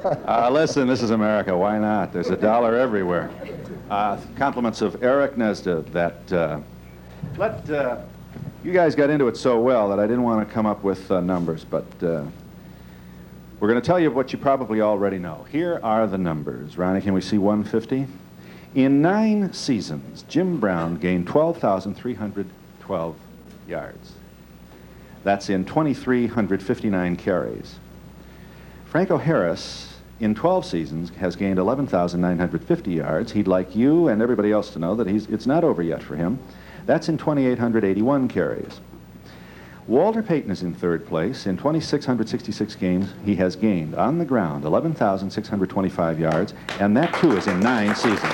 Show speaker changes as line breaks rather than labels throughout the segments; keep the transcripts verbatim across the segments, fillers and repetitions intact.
Uh, listen, this is America. Why not? There's a dollar everywhere. Uh, compliments of Eric Nesda that uh, let uh, you guys got into it so well that I didn't want to come up with uh, numbers, but uh, we're going to tell you what you probably already know. Here are the numbers. Ronnie, can we see one fifty? In nine seasons, Jim Brown gained twelve thousand three hundred twelve yards. That's in two thousand three hundred fifty-nine carries. Franco Harris, in twelve seasons, has gained eleven thousand nine hundred fifty yards. He'd like you and everybody else to know that he's, it's not over yet for him. That's in two thousand eight hundred eighty-one carries. Walter Payton is in third place. In two thousand six hundred sixty-six games, he has gained, on the ground, eleven thousand six hundred twenty-five yards, and that, too, is in nine seasons.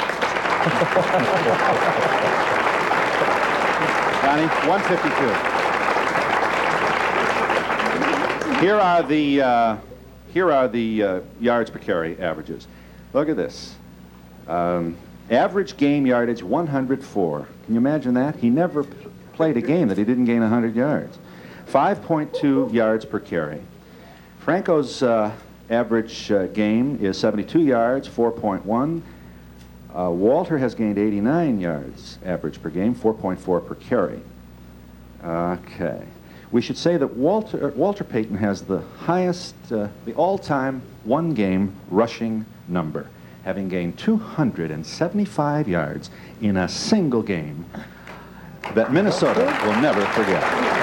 Ronnie, one fifty-two. Here are the... Uh, Here are the uh, yards per carry averages. Look at this. Um, average game yardage, one hundred four. Can you imagine that? He never p- played a game that he didn't gain one hundred yards. five point two yards per carry. Franco's uh, average uh, game is seventy-two yards, four point one. Uh, Walter has gained eighty-nine yards average per game, four point four per carry. Okay. We should say that Walter, Walter Payton has the highest, uh, the all-time one-game rushing number, having gained two hundred seventy-five yards in a single game that Minnesota will never forget.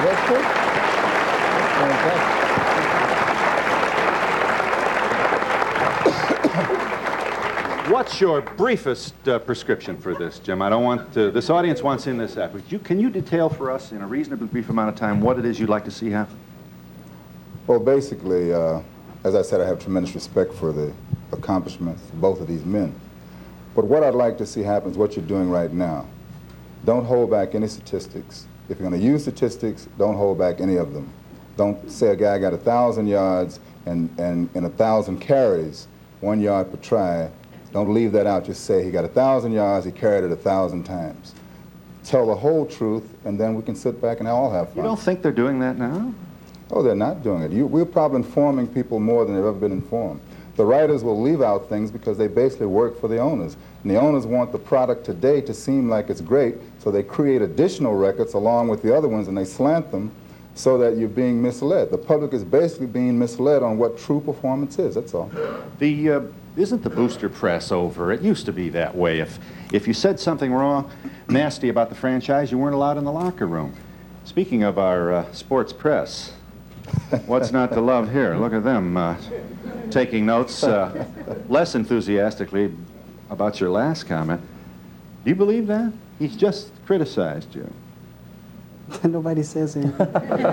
What's your briefest uh, prescription for this, Jim? I don't want to, this audience wants in this act. You, can you detail for us in a reasonably brief amount of time what it is you'd like to see happen?
Well, basically, uh, as I said, I have tremendous respect for the accomplishments of both of these men. But what I'd like to see happen is what you're doing right now. Don't hold back any statistics. If you're going to use statistics, don't hold back any of them. Don't say a guy got a thousand yards and, and, and a thousand carries, one yard per try. Don't leave that out. Just say he got a thousand yards, he carried it a thousand times. Tell the whole truth, and then we can sit back and all have fun.
You don't think they're doing that now?
Oh, they're not doing it. You, we're probably informing people more than they've ever been informed. The writers will leave out things because they basically work for the owners. And the owners want the product today to seem like it's great, so they create additional records along with the other ones, and they slant them so that you're being misled. The public is basically being misled on what true performance is, that's all.
The, uh, isn't the booster press over? It used to be that way. If, if you said something wrong, nasty about the franchise, you weren't allowed in the locker room. Speaking of our uh, sports press, what's not to love here? Look at them uh, taking notes uh, less enthusiastically about your last comment. Do you believe that? He's just criticized you.
Nobody says anything.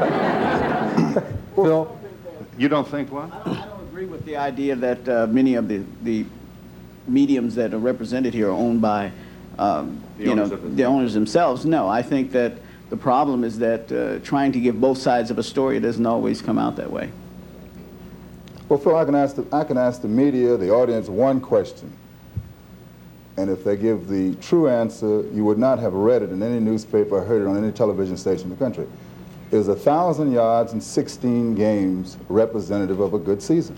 Phil, you don't think what?
I don't, I don't agree with the idea that uh, many of the, the mediums that are represented here are owned by um,
The
you know,
owners of the-
the owners themselves. No, I think that the problem is that uh, trying to give both sides of a story doesn't always come out that way.
Well, Phil, I can ask the, I can ask the media, the audience, one question. And if they give the true answer, you would not have read it in any newspaper or heard it on any television station in the country. Is a thousand yards in sixteen games representative of a good season?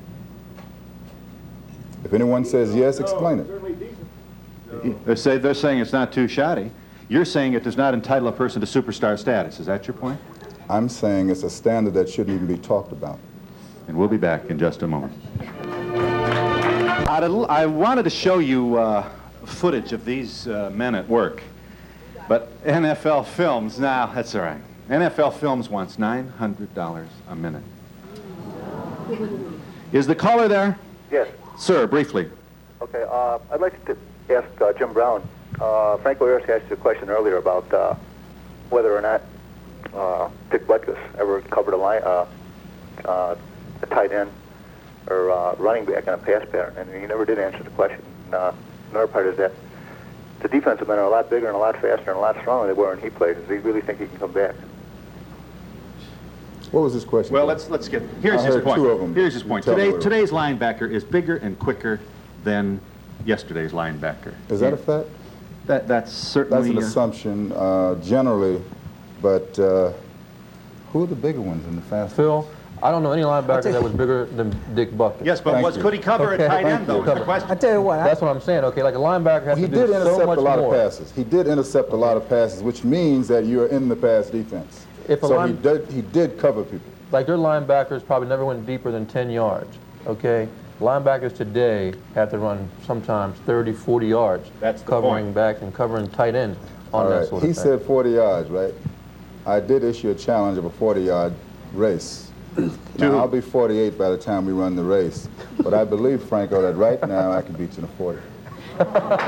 If anyone says yes, explain it.
They say, they're saying it's not too shoddy. You're saying it does not entitle a person to superstar status. Is that your point?
I'm saying it's a standard that shouldn't even be talked about.
And we'll be back in just a moment. I'd, I wanted to show you uh, footage of these uh, men at work, but N F L Films, now that's all right. N F L Films wants nine hundred dollars a minute. Is the caller there?
Yes.
Sir, briefly.
Okay. Uh, I'd like to ask uh, Jim Brown. Uh, Franco Harris asked you a question earlier about uh, whether or not uh, Dick Butkus ever covered a line, uh, uh, a tight end or uh, running back in a pass pattern, and he never did answer the question. And, uh, another part is that the defensive men are a lot bigger and a lot faster and a lot stronger than they were when he played. Does he really think he can come back?
What was his question?
Well, let's let's get. Here's
I
his
heard
point.
two of them.
Here's his point.
Tell me
Today,
what it
today's linebacker is bigger and quicker than yesterday's linebacker.
Is that a fact?
That that's certainly.
That's an
uh,
assumption uh, generally, but uh, who are the bigger ones in the fast?
Phil, I don't know any linebacker that was bigger than Dick Bucket.
Yes, but
Thank
was,
you.
could he cover
Okay.
at tight
Thank
end, though,
you.
is the question.
I tell you what, I,
That's what I'm saying. Okay, like a linebacker has
He
to
did
do so
intercept
much
a lot
more.
of passes. He did intercept a lot of passes, which means that you're in the pass defense.
If a
so
line-
he did, he did cover people.
Like their linebackers probably never went deeper than ten yards. Okay, linebackers today have to run sometimes thirty, forty yards,
That's the
covering
point.
backs and covering tight ends on
All
that
right.
sort
He
of thing.
said forty yards, right? I did issue a challenge of a forty-yard race. Now, I'll be forty-eight by the time we run the race. But I believe, Franco, that right now I can beat you in a forty.
You're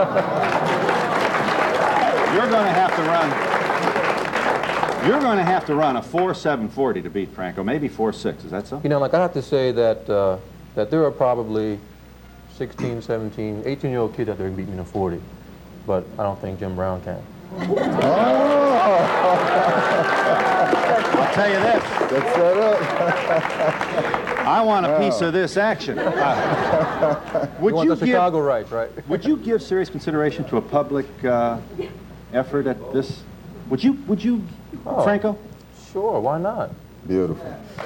going to have to run. You're going to have to run a four seven forty to beat Franco, maybe four six. Is that so?
You know, like I have to say that uh, that there are probably sixteen, seventeen, eighteen-year-old kids out there who can beat me in a forty, but I don't think Jim Brown can.
I'll tell you this.
That's set up.
I want a piece of this action. Uh, would
You want
you
the
give,
Chicago rights, right?
would you give serious consideration to a public uh, effort at this? Would you? Would you,
Oh.
Franco?
Sure, why not?
Beautiful.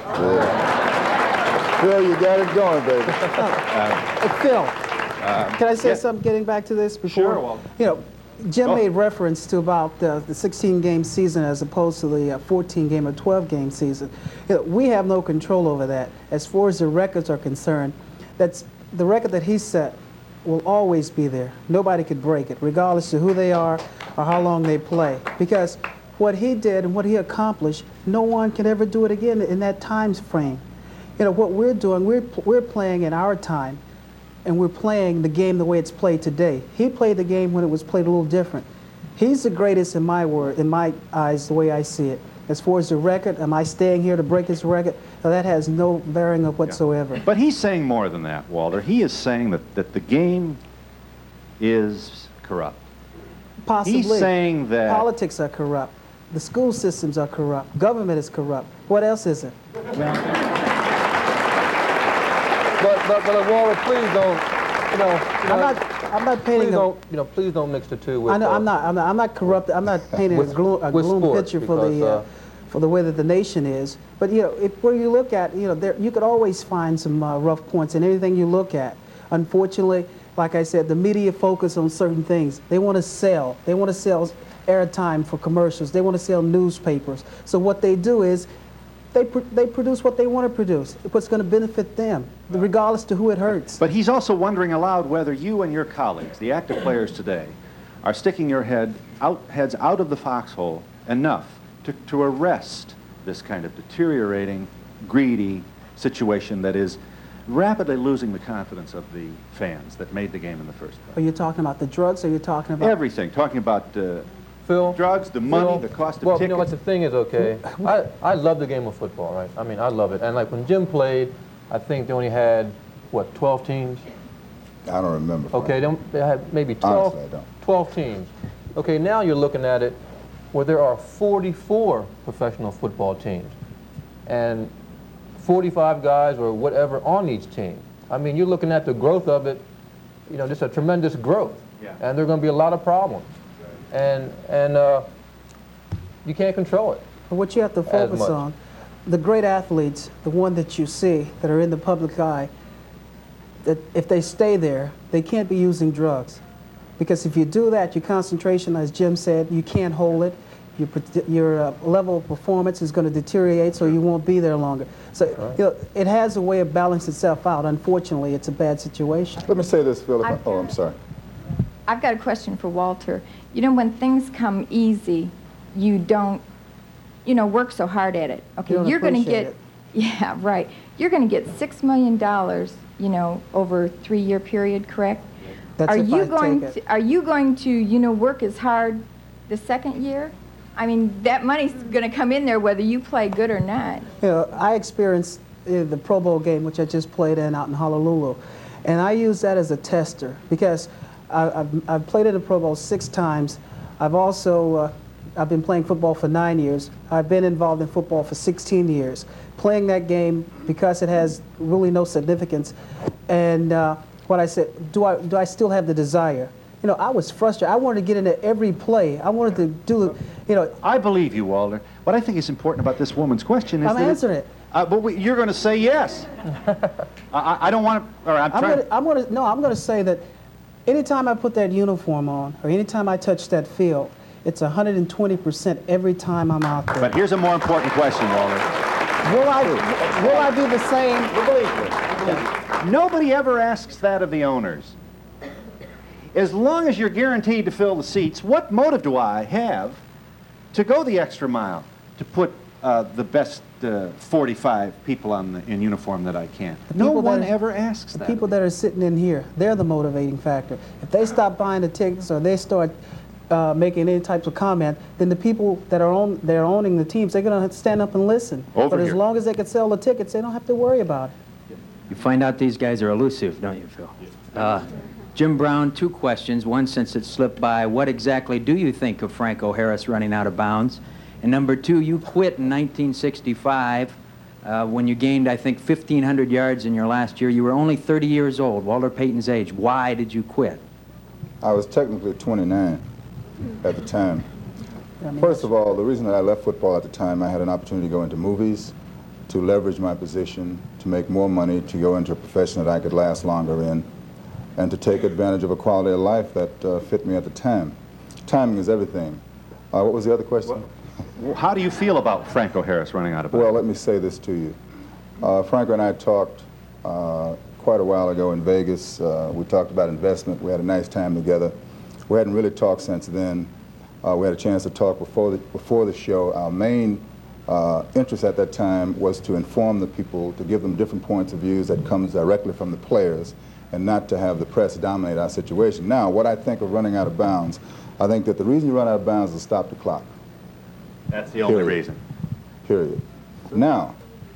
Yeah. Phil, you got it going, baby.
Hey, Phil, can I say
yeah.
something getting back to this before?
Sure, Walter.
You know, Jim
Oh.
made reference to about uh, the sixteen-game season as opposed to the fourteen-game or twelve-game season. You know, we have no control over that. As far as the records are concerned, that's the record that he set will always be there. Nobody could break it, regardless of who they are or how long they play. Because what he did and what he accomplished, no one can ever do it again in that time frame. You know, what we're doing, we're, we're playing in our time, and we're playing the game the way it's played today. He played the game when it was played a little different. He's the greatest in my word, in my eyes, the way I see it. As far as the record, am I staying here to break his record? Now, that has no bearing of whatsoever.
But he's saying more than that, Walter. He is saying that, that the game is corrupt.
Possibly.
He's saying that...
Politics are corrupt. The school systems are corrupt. Government is corrupt. What else is it?
But, but, but Walter, please don't, you know, you know
I'm not, I'm not painting
please
a...
don't, you know, please don't mix the two with.
I know,
uh,
I'm not, I'm not, I'm not corrupt. I'm not painting
With-
a gloom, a
with
gloom
sports,
picture for
because,
the, uh,
uh,
for the way that the nation is. But you know, if, where you look at, you know, there, you could always find some uh, rough points in anything you look at. Unfortunately, like I said, the media focus on certain things. They want to sell. They want to sell airtime for commercials. They want to sell newspapers. So what they do is, they pr they produce what they want to produce. What's going to benefit them, regardless to who it hurts.
But he's also wondering aloud whether you and your colleagues, the active players today, are sticking your head out, heads out of the foxhole enough to, to arrest this kind of deteriorating, greedy situation that is rapidly losing the confidence of the fans that made the game in the first place.
Are you talking about the drugs? Or are you talking about
Everything, talking about uh,
Phil,
drugs, the money,
Phil,
the cost of
well,
tickets.
you know what the thing is, okay? I, I love the game of football, right? I mean, I love it. And like when Jim played, I think they only had, what, twelve teams?
I don't remember. Frank.
Okay, they, don't- they had maybe twelve,
Honestly, I don't.
twelve teams. Okay, now you're looking at it where there are forty-four professional football teams and forty-five guys or whatever on each team. I mean, you're looking at the growth of it, you know, just a tremendous growth.
Yeah.
And there are going to be a lot of problems. And, and uh, you can't control it.
But what you have to focus
much.
on, the great athletes, the one that you see that are in the public eye, that if they stay there, they can't be using drugs. Because if you do that, your concentration, as Jim said, you can't hold it. Your, your uh, level of performance is going to deteriorate, so you won't be there longer. So
Right.
you know, it has a way of balancing itself out. Unfortunately, it's a bad situation.
Let me say this, Phil. if I-
I've
Oh,
got-
I'm sorry.
I've got a question for Walter. You know, when things come easy, you don't, you know, work so hard at it. Okay,
You don't
you're going to
appreciate
get,
it.
yeah, right. You're going to get six million dollars, you know, over a three-year period, correct?
That's
are
if
you
I
going
take it.
to, are you going to, you know, work as hard the second year? I mean, that money's going to come in there whether you play good or not.
You know, I experienced uh, the Pro Bowl game, which I just played in out in Honolulu, and I use that as a tester because I, I've, I've played in the Pro Bowl six times. I've also uh, I've been playing football for nine years. I've been involved in football for sixteen years. Playing that game because it has really no significance, and uh, what I said, do I do I still have the desire? You know, I was frustrated. I wanted to get into every play. I wanted to do, you know.
I believe you, Walter. What I think is important about this woman's question is
I'm
that it-
answering it.
Uh, but we, you're going to say yes. I, I don't want to. Or I'm,
I'm
trying.
gonna, I'm gonna, no, I'm gonna say that anytime I put that uniform on, or anytime I touch that field, it's one hundred twenty percent every time I'm out there.
But here's a more important question, Walter.
Will I, will I do the same?
Believe me. Nobody ever asks that of the owners. As long as you're guaranteed to fill the seats, what motive do I have to go the extra mile to put uh, the best uh, forty-five people on the, in uniform that I can? No
people that
one
are-
ever asks
The
that.
people that are sitting in here, they're the motivating factor. If they stop buying the tickets or they start uh, making any types of comment, then the people that are on, they're owning the teams, they're going to stand up and listen.
Over
but as
here.
long as they can sell the tickets, they don't have to worry about it.
You find out these guys are elusive, don't you, Phil? Uh, Jim Brown, two questions. One, since it slipped by, what exactly do you think of Franco Harris running out of bounds? And number two, you quit in nineteen sixty-five uh, when you gained, I think, fifteen hundred yards in your last year. You were only thirty years old, Walter Payton's age. Why did you quit?
I was technically twenty-nine at the time.
I mean,
First of all, the reason that I left football at the time, I had an opportunity to go into movies, to leverage my position, to make more money, to go into a profession that I could last longer in, and to take advantage of a quality of life that uh, fit me at the time. Timing is everything. Uh, what was the other question?
Well, how do you feel about Franco Harris running out of bounds?
Well, let me say this to you. Uh, Franco and I talked uh, quite a while ago in Vegas. Uh, we talked about investment. We had a nice time together. We hadn't really talked since then. Uh, we had a chance to talk before the, before the show. Our main uh, interest at that time was to inform the people, to give them different points of views that comes directly from the players, and not to have the press dominate our situation. Now, what I think of running out of bounds, I think that the reason you run out of bounds is to stop the clock.
That's the only
Period.
reason.
Period. Now,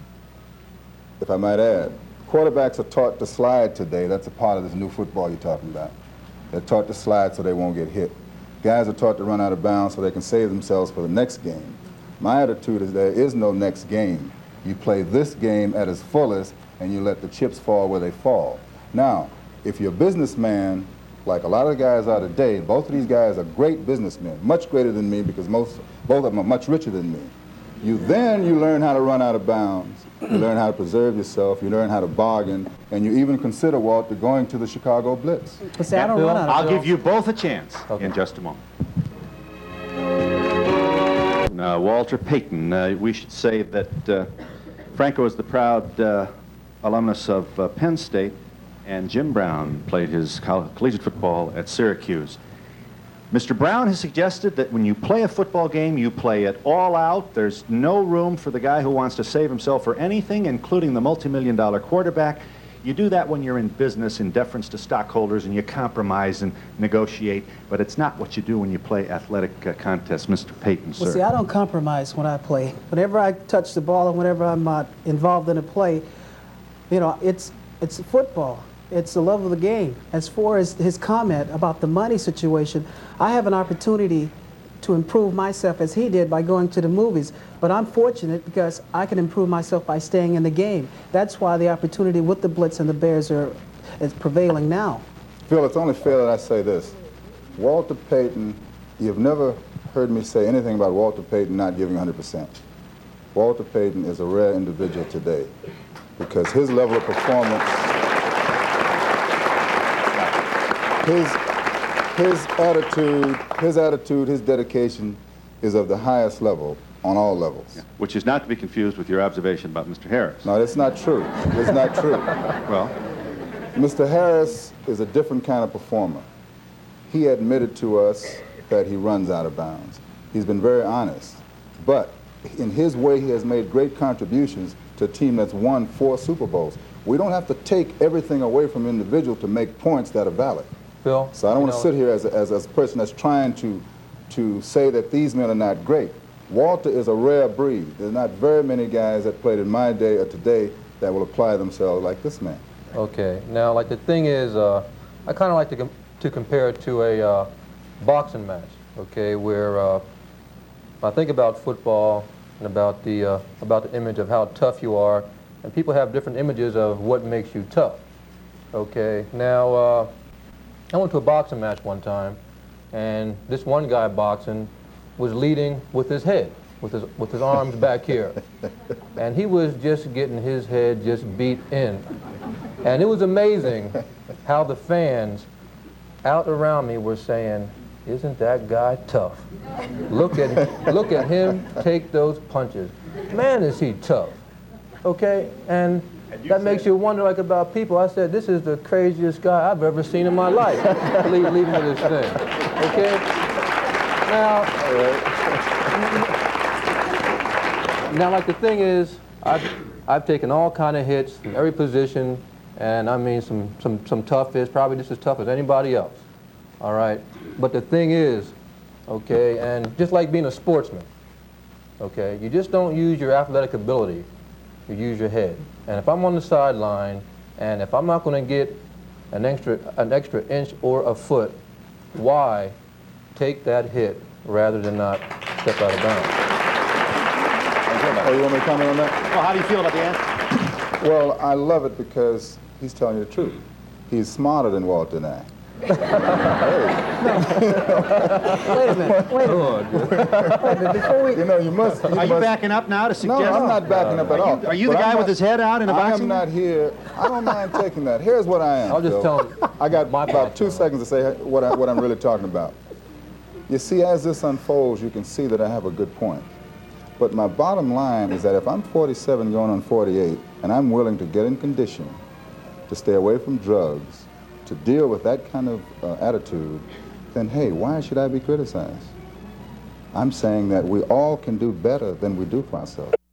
if I might add, quarterbacks are taught to slide today. That's a part of this new football you're talking about. They're taught to slide so they won't get hit. Guys are taught to run out of bounds so they can save themselves for the next game. My attitude is there is no next game. You play this game at its fullest and you let the chips fall where they fall. Now, if you're a businessman, like a lot of the guys are today, both of these guys are great businessmen, much greater than me because most, both of them are much richer than me. You then you learn how to run out of bounds. You learn how to preserve yourself. You learn how to bargain, and you even consider, Walter, going to the Chicago Blitz.
But see, I don't
Bill,
run out of
I'll
bounds.
give you both a chance
Okay.
in just a moment. Uh, Walter Payton, uh, we should say that uh, Franco is the proud uh, alumnus of uh, Penn State, and Jim Brown played his coll- collegiate football at Syracuse. Mister Brown has suggested that when you play a football game, you play it all out. There's no room for the guy who wants to save himself for anything, including the multi-million dollar quarterback. You do that when you're in business in deference to stockholders and you compromise and negotiate, but it's not what you do when you play athletic uh, contests, Mister Payton, sir.
Well, see, I don't compromise when I play. Whenever I touch the ball and whenever I'm uh, involved in a play, you know, it's it's football. It's the love of the game. As far as his comment about the money situation, I have an opportunity to improve myself as he did by going to the movies. But I'm fortunate because I can improve myself by staying in the game. That's why the opportunity with the Blitz and the Bears are is prevailing now.
Phil, it's only fair that I say this. Walter Payton, you've never heard me say anything about Walter Payton not giving one hundred percent. Walter Payton is a rare individual today because his level of performance, his, his attitude, his attitude, his dedication is of the highest level on all levels.
Which is not to be confused with your observation about Mister Harris.
No, that's not true. It's not true.
Well,
Mister Harris is a different kind of performer. He admitted to us that he runs out of bounds. He's been very honest. But in his way, he has made great contributions to a team that's won four Super Bowls. We don't have to take everything away from an individual to make points that are valid.
Bill,
So I don't
you
want to
know,
sit here as a, as, as a person that's trying to, to say that these men are not great. Walter is a rare breed. There's not very many guys that played in my day or today that will apply themselves like this man.
Okay. Now, like the thing is, uh, I kind of like to com to compare it to a uh, boxing match. Okay, where uh, I think about football and about the uh, about the image of how tough you are, and people have different images of what makes you tough. Okay. Now, uh, I went to a boxing match one time, and this one guy boxing was leading with his head. with his, with his arms back here. And he was just getting his head just beat in. And it was amazing how the fans out around me were saying, "Isn't that guy tough? Look at him, look at him take those punches. Man, is he tough." Okay? And that makes you wonder, like, about people. I said, this is the craziest guy I've ever seen in my life, leave, leaving with this thing. Okay? Now, now, like, the thing is, I've, I've taken all kind of hits from every position, and I mean some, some, some tough hits, probably just as tough as anybody else. All right? But the thing is, okay, and just like being a sportsman, okay, you just don't use your athletic ability, you use your head. And if I'm on the sideline, and if I'm not going to get an extra, an extra inch or a foot, why take that hit rather than not step out of bounds?
Oh, you want me to comment on that?
Well, how do you feel about the answer?
Well, I love it because he's telling you the truth. He's smarter than Walter and I.
Wait a minute. Wait a minute. Wait a minute. Before we,
You know, you must. You
Are you
must-
backing up now to
No,
suggest?
I'm not backing up at all.
Are you the
But
guy
I'm
with
not-
his head out in a
I
boxing
am not here. I don't mind taking that. Here's what I am.
I'll just
Phil.
tell him
I got
my
about two
background.
seconds to say what, I, what I'm really talking about. You see, as this unfolds, you can see that I have a good point. But my bottom line is that if I'm forty-seven going on forty-eight, and I'm willing to get in condition to stay away from drugs, to deal with that kind of uh, attitude, then hey, why should I be criticized? I'm saying that we all can do better than we do for ourselves.